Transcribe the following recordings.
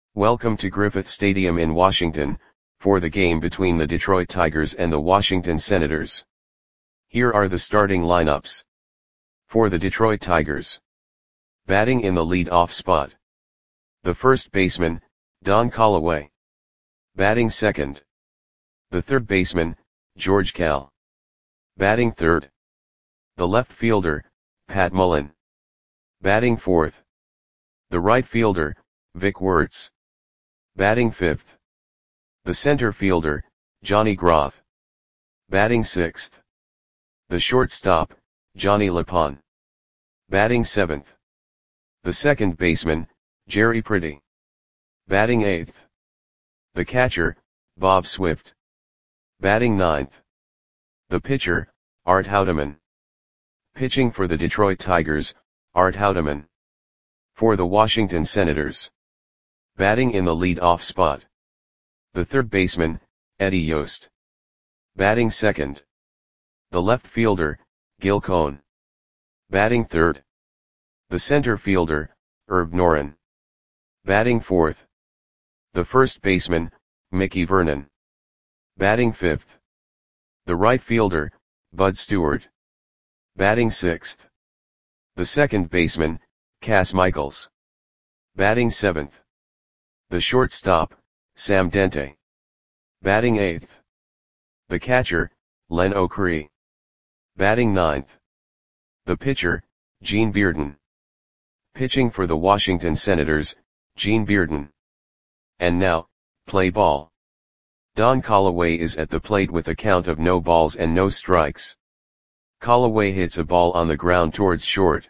Welcome to Griffith Stadium in Washington, for the game between the Detroit Tigers and the Washington Senators. Here are the starting lineups. For the Detroit Tigers. Batting in the lead-off spot. The first baseman, Don Callaway. Batting second. The third baseman, George Kell. Batting third. The left fielder, Pat Mullen. Batting fourth. The right fielder, Vic Wertz. Batting fifth. The center fielder, Johnny Groth. Batting sixth. The shortstop, Johnny LePon. Batting seventh. The second baseman, Jerry Pretty. Batting eighth. The catcher, Bob Swift. Batting ninth. The pitcher, Art Houdeman. Pitching for the Detroit Tigers, Art Houdeman. For the Washington Senators. Batting in the lead-off spot. The third baseman, Eddie Yost. Batting second. The left fielder, Gil Cohn. Batting third. The center fielder, Herb Noren. Batting fourth. The first baseman, Mickey Vernon. Batting fifth. The right fielder, Bud Stewart. Batting sixth. The second baseman, Cass Michaels. Batting seventh. The shortstop, Sam Dente. Batting eighth. The catcher, Len O'Cree. Batting ninth. The pitcher, Gene Bearden. Pitching for the Washington Senators, Gene Bearden. And now, play ball. Don Callaway is at the plate with a count of no balls and no strikes. Callaway hits a ball on the ground towards short.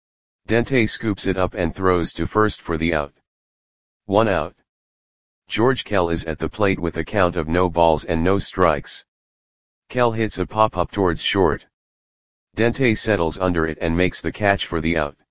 Dente scoops it up and throws to first for the out. 1 out. George Kell is at the plate with a count of no balls and no strikes. Kell hits a pop-up towards short. Dente settles under it and makes the catch for the out.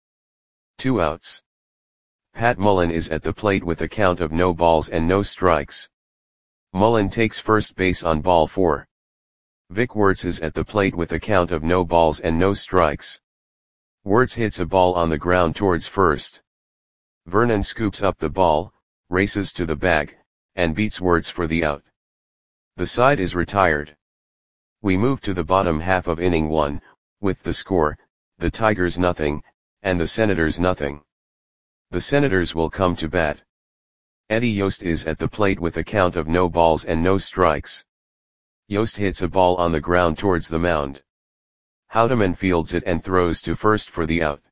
2 outs. Pat Mullen is at the plate with a count of no balls and no strikes. Mullen takes first base on ball 4. Vic Wertz is at the plate with a count of no balls and no strikes. Wertz hits a ball on the ground towards first. Vernon scoops up the ball, races to the bag, and beats Wertz for the out. The side is retired. We move to the bottom half of inning 1, with the score, the Tigers 0, and the Senators 0. The Senators will come to bat. Eddie Yost is at the plate with a count of no balls and no strikes. Yost hits a ball on the ground towards the mound. Houdeman fields it and throws to first for the out.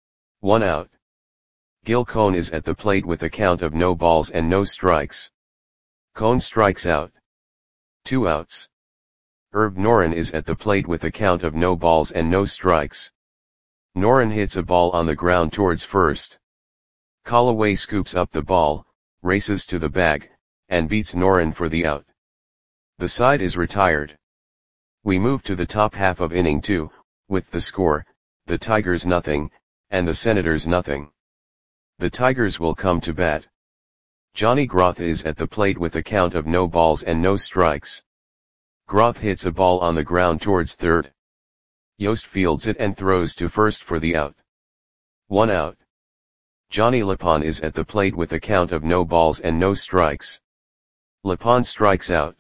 1 out. Gil Cohn is at the plate with a count of no balls and no strikes. Cohn strikes out. 2 outs. Herb Noren is at the plate with a count of no balls and no strikes. Noren hits a ball on the ground towards first. Callaway scoops up the ball, races to the bag, and beats Noren for the out. The side is retired. We move to the top half of inning 2, with the score, the Tigers 0, and the Senators 0. The Tigers will come to bat. Johnny Groth is at the plate with a count of no balls and no strikes. Groth hits a ball on the ground towards third. Yost fields it and throws to first for the out. 1 out. Johnny LePon is at the plate with a count of no balls and no strikes. LePon strikes out.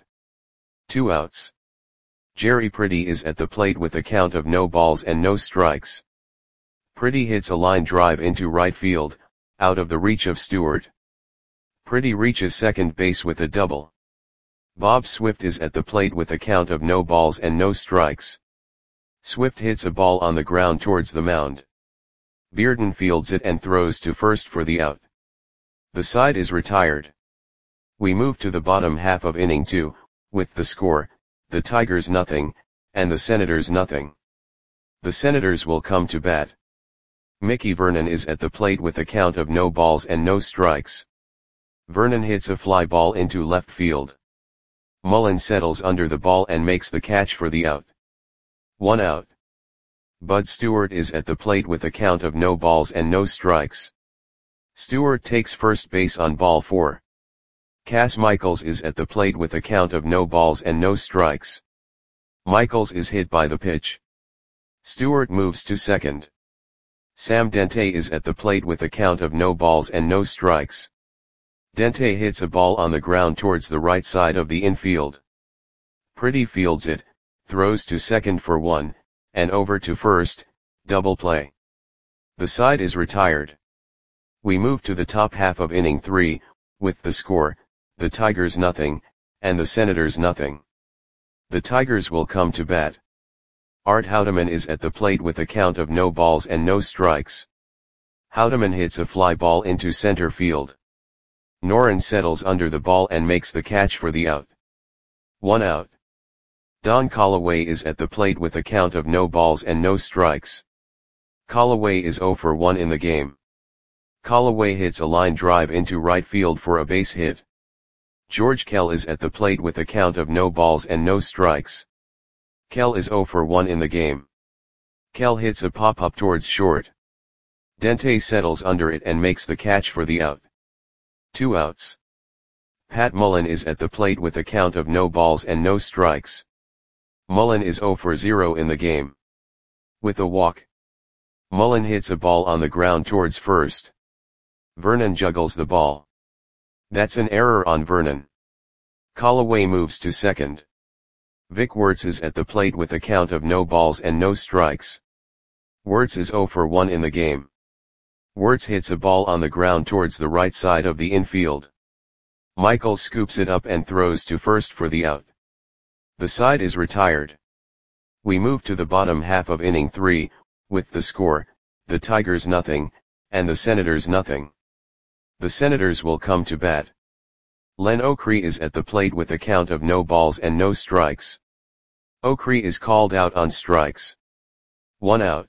2 outs. Jerry Pretty is at the plate with a count of no balls and no strikes. Pretty hits a line drive into right field, out of the reach of Stewart. Pretty reaches second base with a double. Bob Swift is at the plate with a count of no balls and no strikes. Swift hits a ball on the ground towards the mound. Bearden fields it and throws to first for the out. The side is retired. We move to the bottom half of inning 2, with the score, the Tigers 0, and the Senators 0. The Senators will come to bat. Mickey Vernon is at the plate with a count of no balls and no strikes. Vernon hits a fly ball into left field. Mullen settles under the ball and makes the catch for the out. 1 out. Bud Stewart is at the plate with a count of no balls and no strikes. Stewart takes first base on ball 4. Cass Michaels is at the plate with a count of no balls and no strikes. Michaels is hit by the pitch. Stewart moves to second. Sam Dente is at the plate with a count of no balls and no strikes. Dente hits a ball on the ground towards the right side of the infield. Pretty fields it, throws to second for one, and over to first, double play. The side is retired. We move to the top half of inning 3, with the score, the Tigers nothing, and the Senators nothing. The Tigers will come to bat. Art Houdeman is at the plate with a count of no balls and no strikes. Houdeman hits a fly ball into center field. Noren settles under the ball and makes the catch for the out. 1 out. Don Callaway is at the plate with a count of no balls and no strikes. Callaway is 0 for 1 in the game. Callaway hits a line drive into right field for a base hit. George Kell is at the plate with a count of no balls and no strikes. Kell is 0 for 1 in the game. Kell hits a pop-up towards short. Dente settles under it and makes the catch for the out. 2 outs. Pat Mullen is at the plate with a count of no balls and no strikes. Mullen is 0 for 0 in the game. With a walk. Mullen hits a ball on the ground towards first. Vernon juggles the ball. That's an error on Vernon. Callaway moves to second. Vic Wertz is at the plate with a count of no balls and no strikes. Wertz is 0 for 1 in the game. Wertz hits a ball on the ground towards the right side of the infield. Michaels scoops it up and throws to first for the out. The side is retired. We move to the bottom half of inning 3, with the score, the Tigers nothing, and the Senators nothing. The Senators will come to bat. Len Ocree is at the plate with a count of no balls and no strikes. Ocree is called out on strikes. 1 out.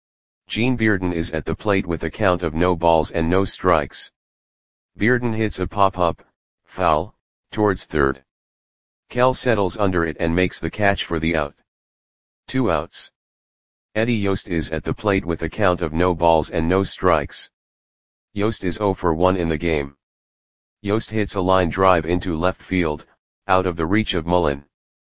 Gene Bearden is at the plate with a count of no balls and no strikes. Bearden hits a pop-up, foul, towards third. Kell settles under it and makes the catch for the out. 2 outs. Eddie Yost is at the plate with a count of no balls and no strikes. Yost is 0 for 1 in the game. Yost hits a line drive into left field, out of the reach of Mullen.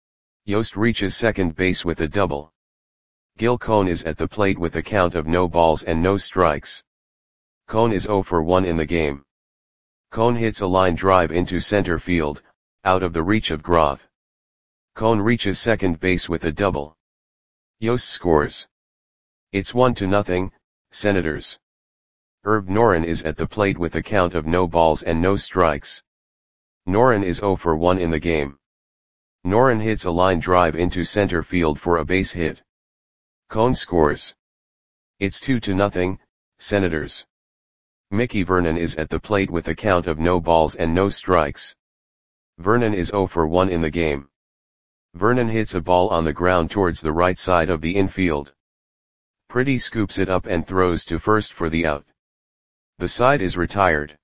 Yost reaches second base with a double. Gil Cone is at the plate with a count of no balls and no strikes. Cone is 0 for 1 in the game. Cone hits a line drive into center field, out of the reach of Groth. Cone reaches second base with a double. Yost scores. It's 1-0, Senators. Herb Noren is at the plate with a count of no balls and no strikes. Noren is 0 for 1 in the game. Noren hits a line drive into center field for a base hit. Cone scores. It's 2-0, Senators. Mickey Vernon is at the plate with a count of no balls and no strikes. Vernon is 0 for 1 in the game. Vernon hits a ball on the ground towards the right side of the infield. Pretty scoops it up and throws to first for the out. The side is retired.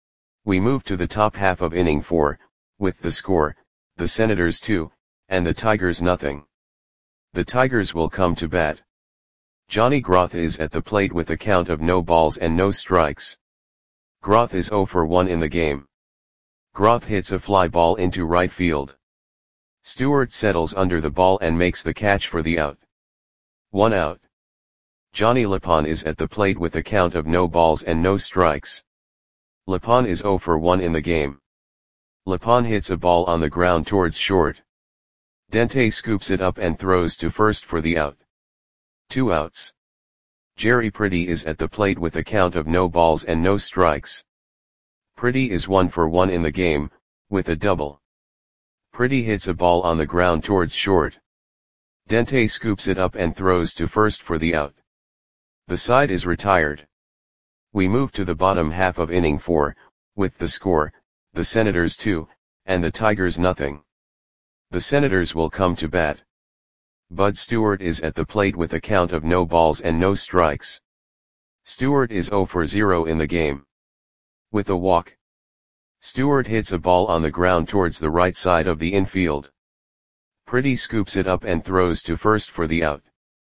We move to the top half of inning 4, with the score, the Senators 2, and the Tigers nothing. The Tigers will come to bat. Johnny Groth is at the plate with a count of no balls and no strikes. Groth is 0 for 1 in the game. Groth hits a fly ball into right field. Stewart settles under the ball and makes the catch for the out. 1 out. Johnny Lapon is at the plate with a count of no balls and no strikes. Lapon is 0 for 1 in the game. Lapon hits a ball on the ground towards short. Dente scoops it up and throws to first for the out. 2 outs. Jerry Pretty is at the plate with a count of no balls and no strikes. Pretty is 1 for 1 in the game, with a double. Pretty hits a ball on the ground towards short. Dente scoops it up and throws to first for the out. The side is retired. We move to the bottom half of inning 4, with the score, the Senators 2, and the Tigers nothing. The Senators will come to bat. Bud Stewart is at the plate with a count of no balls and no strikes. Stewart is 0 for 0 in the game. With a walk. Stewart hits a ball on the ground towards the right side of the infield. Pretty scoops it up and throws to first for the out.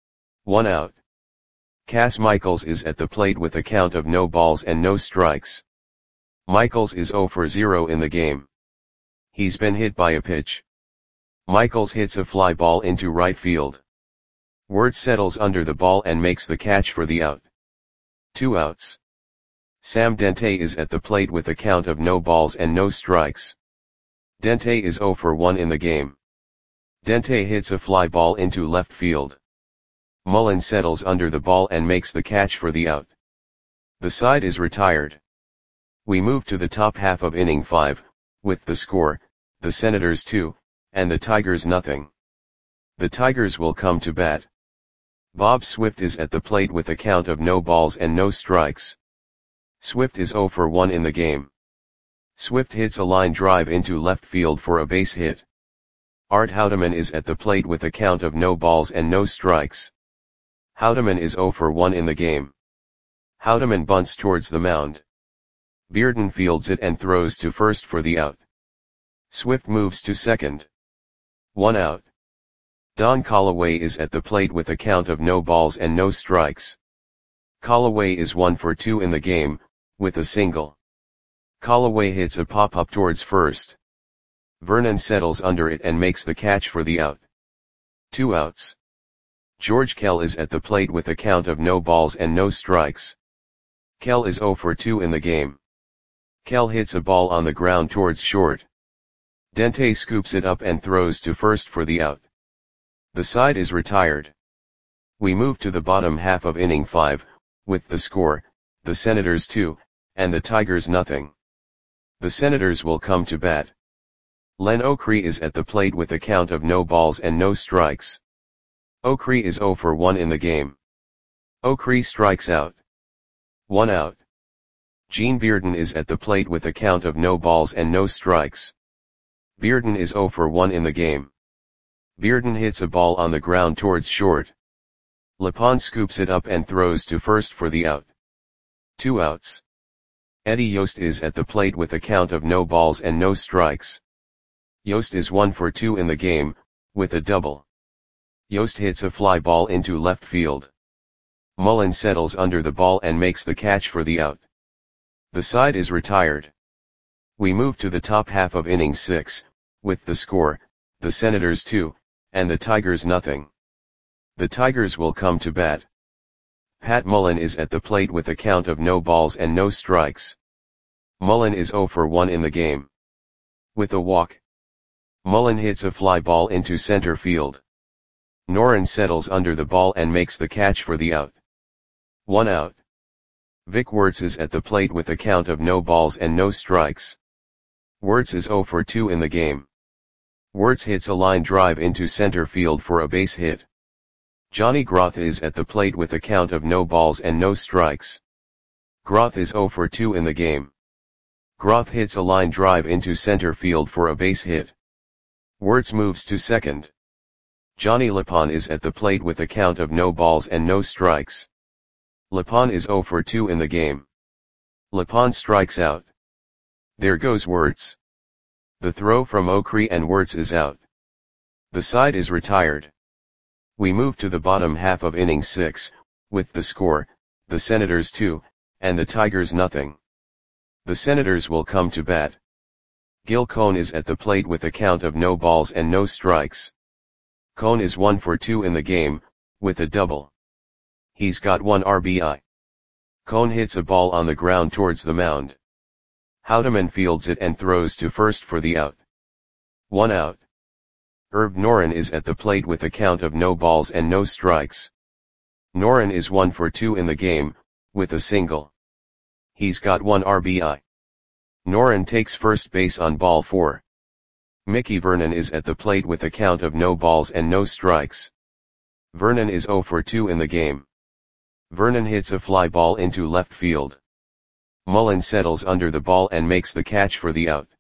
1 out. Cass Michaels is at the plate with a count of no balls and no strikes. Michaels is 0 for 0 in the game. He's been hit by a pitch. Michaels hits a fly ball into right field. Wertz settles under the ball and makes the catch for the out. 2 outs. Sam Dente is at the plate with a count of no balls and no strikes. Dente is 0 for 1 in the game. Dente hits a fly ball into left field. Mullen settles under the ball and makes the catch for the out. The side is retired. We move to the top half of inning 5, with the score, the Senators 2, and the Tigers nothing. The Tigers will come to bat. Bob Swift is at the plate with a count of no balls and no strikes. Swift is 0 for 1 in the game. Swift hits a line drive into left field for a base hit. Art Houdeman is at the plate with a count of no balls and no strikes. Houdeman is 0 for 1 in the game. Houdeman bunts towards the mound. Bearden fields it and throws to first for the out. Swift moves to second. 1 out. Don Callaway is at the plate with a count of no balls and no strikes. Callaway is 1 for 2 in the game, with a single. Callaway hits a pop-up towards first. Vernon settles under it and makes the catch for the out. 2 outs. George Kell is at the plate with a count of no balls and no strikes. Kell is 0 for 2 in the game. Kell hits a ball on the ground towards short. Dente scoops it up and throws to first for the out. The side is retired. We move to the bottom half of inning 5, with the score, the Senators 2, and the Tigers nothing. The Senators will come to bat. Len Ocree is at the plate with a count of no balls and no strikes. Ocree is 0 for 1 in the game. Ocree strikes out. 1 out. Gene Bearden is at the plate with a count of no balls and no strikes. Bearden is 0 for 1 in the game. Bearden hits a ball on the ground towards short. Lepond scoops it up and throws to first for the out. 2 outs. Eddie Yost is at the plate with a count of no balls and no strikes. Yost is 1 for 2 in the game, with a double. Yost hits a fly ball into left field. Mullen settles under the ball and makes the catch for the out. The side is retired. We move to the top half of inning 6, with the score, the Senators 2, and the Tigers nothing. The Tigers will come to bat. Pat Mullen is at the plate with a count of no balls and no strikes. Mullen is 0 for 1 in the game. With a walk. Mullen hits a fly ball into center field. Noren settles under the ball and makes the catch for the out. 1 out. Vic Wertz is at the plate with a count of no balls and no strikes. Wertz is 0 for 2 in the game. Wertz hits a line drive into center field for a base hit. Johnny Groth is at the plate with a count of no balls and no strikes. Groth is 0 for 2 in the game. Groth hits a line drive into center field for a base hit. Wertz moves to second. Johnny Lepond is at the plate with a count of no balls and no strikes. Lepond is 0 for 2 in the game. Lepond strikes out. There goes Wertz. The throw from Ocree and Wertz is out. The side is retired. We move to the bottom half of inning 6, with the score, the Senators 2, and the Tigers nothing. The Senators will come to bat. Gil Cohn is at the plate with a count of no balls and no strikes. Cohn is 1 for 2 in the game, with a double. He's got 1 RBI. Cohn hits a ball on the ground towards the mound. Houdeman fields it and throws to first for the out. 1 out. Herb Noren is at the plate with a count of no balls and no strikes. Noren is 1 for 2 in the game, with a single. He's got 1 RBI. Noren takes first base on ball 4. Mickey Vernon is at the plate with a count of no balls and no strikes. Vernon is 0 for 2 in the game. Vernon hits a fly ball into left field. Mullen settles under the ball and makes the catch for the out.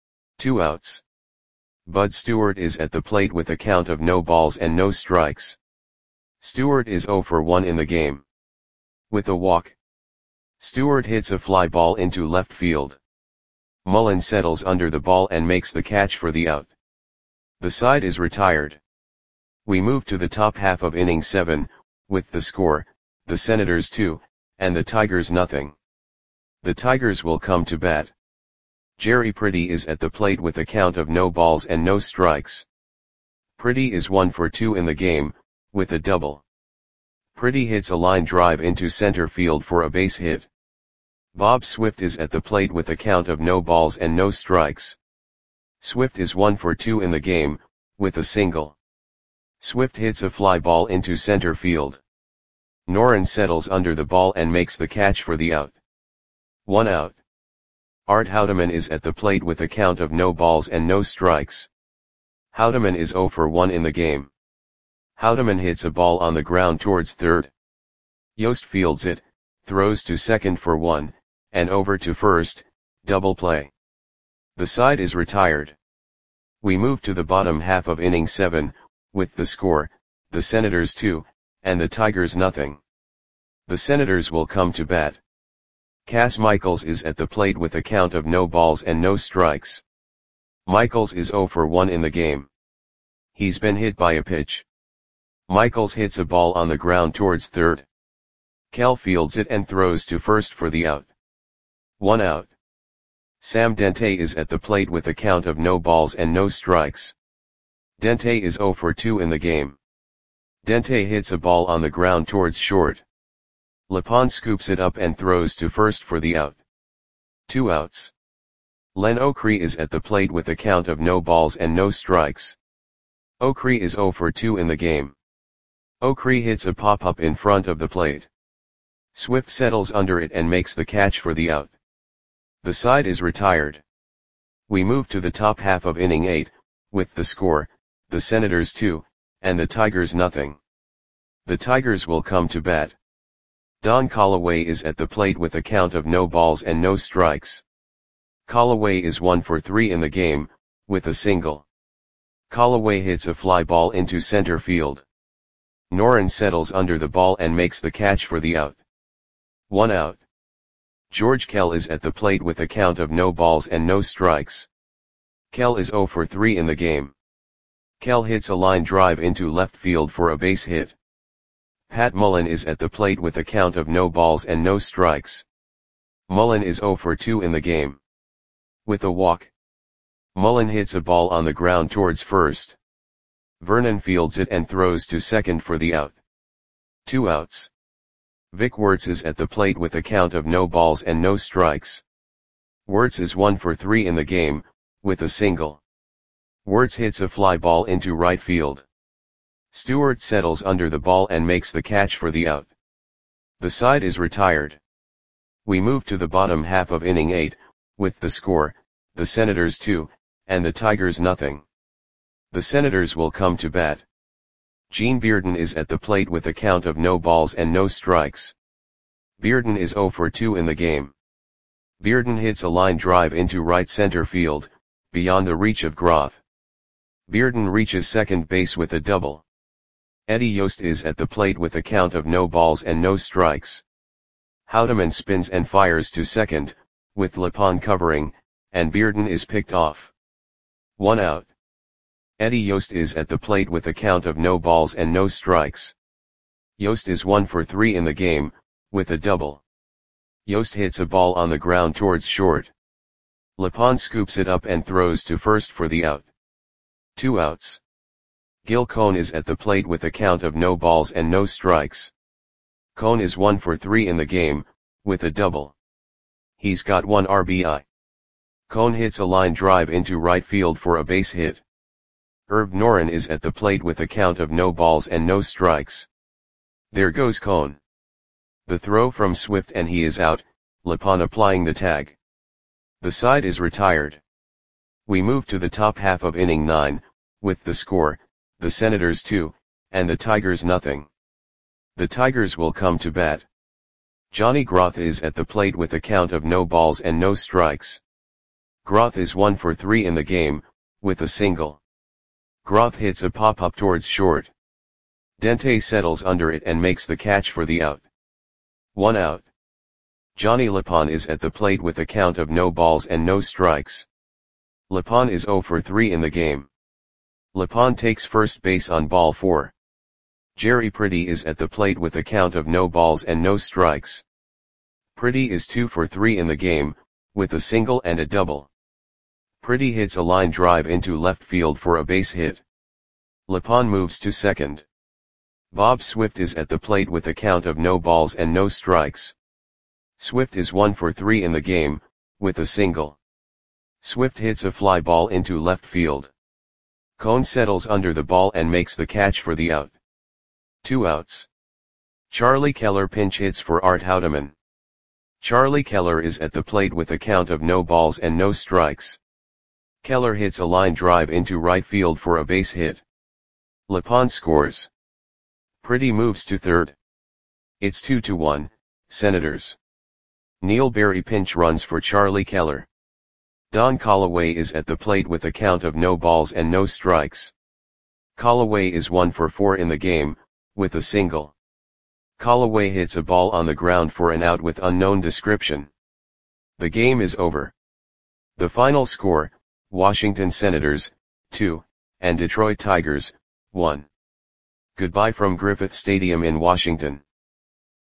2 outs. Bud Stewart is at the plate with a count of no balls and no strikes. Stewart is 0 for 1 in the game. With a walk. Stewart hits a fly ball into left field. Mullen settles under the ball and makes the catch for the out. The side is retired. We move to the top half of inning 7, with the score, the Senators 2, and the Tigers nothing. The Tigers will come to bat. Jerry Pretty is at the plate with a count of no balls and no strikes. Pretty is 1 for 2 in the game, with a double. Pretty hits a line drive into center field for a base hit. Bob Swift is at the plate with a count of no balls and no strikes. Swift is 1 for 2 in the game, with a single. Swift hits a fly ball into center field. Noren settles under the ball and makes the catch for the out. 1 out. Art Houdeman is at the plate with a count of no balls and no strikes. Houdeman is 0 for 1 in the game. Houdeman hits a ball on the ground towards third. Yost fields it, throws to second for 1, and over to first, double play. The side is retired. We move to the bottom half of inning 7, with the score, the Senators 2, and the Tigers nothing. The Senators will come to bat. Cass Michaels is at the plate with a count of no balls and no strikes. Michaels is 0 for 1 in the game. He's been hit by a pitch. Michaels hits a ball on the ground towards third. Kell fields it and throws to first for the out. 1 out. Sam Dente is at the plate with a count of no balls and no strikes. Dente is 0 for 2 in the game. Dente hits a ball on the ground towards short. Lepon scoops it up and throws to first for the out. 2 outs. Len Ocree is at the plate with a count of no balls and no strikes. Ocree is 0 for 2 in the game. Ocree hits a pop-up in front of the plate. Swift settles under it and makes the catch for the out. The side is retired. We move to the top half of inning 8, with the score, the Senators 2, and the Tigers nothing. The Tigers will come to bat. Don Callaway is at the plate with a count of no balls and no strikes. Callaway is 1 for 3 in the game, with a single. Callaway hits a fly ball into center field. Noren settles under the ball and makes the catch for the out. 1 out. George Kell is at the plate with a count of no balls and no strikes. Kell is 0 for 3 in the game. Kell hits a line drive into left field for a base hit. Pat Mullen is at the plate with a count of no balls and no strikes. Mullen is 0 for 2 in the game. With a walk. Mullen hits a ball on the ground towards first. Vernon fields it and throws to second for the out. 2 outs. Vic Wertz is at the plate with a count of no balls and no strikes. Wertz is 1 for 3 in the game, with a single. Wertz hits a fly ball into right field. Stewart settles under the ball and makes the catch for the out. The side is retired. We move to the bottom half of inning 8, with the score, the Senators 2, and the Tigers nothing. The Senators will come to bat. Gene Bearden is at the plate with a count of no balls and no strikes. Bearden is 0 for 2 in the game. Bearden hits a line drive into right center field, beyond the reach of Groth. Bearden reaches second base with a double. Eddie Yost is at the plate with a count of no balls and no strikes. Houdeman spins and fires to second, with Lepon covering, and Bearden is picked off. 1 out. Eddie Yost is at the plate with a count of no balls and no strikes. Yost is 1 for 3 in the game, with a double. Yost hits a ball on the ground towards short. Lepon scoops it up and throws to first for the out. 2 outs. Gil Cohn is at the plate with a count of no balls and no strikes. Cohn is 1 for 3 in the game, with a double. He's got 1 RBI. Cohn hits a line drive into right field for a base hit. Herb Noren is at the plate with a count of no balls and no strikes. There goes Cohn. The throw from Swift and he is out, Lepon applying the tag. The side is retired. We move to the top half of inning 9, with the score, the Senators 2, and the Tigers nothing. The Tigers will come to bat. Johnny Groth is at the plate with a count of no balls and no strikes. Groth is 1 for 3 in the game, with a single. Groth hits a pop-up towards short. Dente settles under it and makes the catch for the out. 1 out. Johnny Lepon is at the plate with a count of no balls and no strikes. Lepon is 0 for 3 in the game. Lepon takes first base on ball 4. Jerry Pretty is at the plate with a count of no balls and no strikes. Pretty is 2 for 3 in the game, with a single and a double. Pretty hits a line drive into left field for a base hit. Lepon moves to second. Bob Swift is at the plate with a count of no balls and no strikes. Swift is 1 for 3 in the game, with a single. Swift hits a fly ball into left field. Cone settles under the ball and makes the catch for the out. 2 outs. Charlie Keller pinch hits for Art Houdeman. Charlie Keller is at the plate with a count of no balls and no strikes. Keller hits a line drive into right field for a base hit. LePond scores. Pretty moves to third. It's 2-1, Senators. Neil Berry pinch runs for Charlie Keller. Don Callaway is at the plate with a count of no balls and no strikes. Callaway is 1 for 4 in the game, with a single. Callaway hits a ball on the ground for an out with unknown description. The game is over. The final score, Washington Senators, 2, and Detroit Tigers, 1. Goodbye from Griffith Stadium in Washington.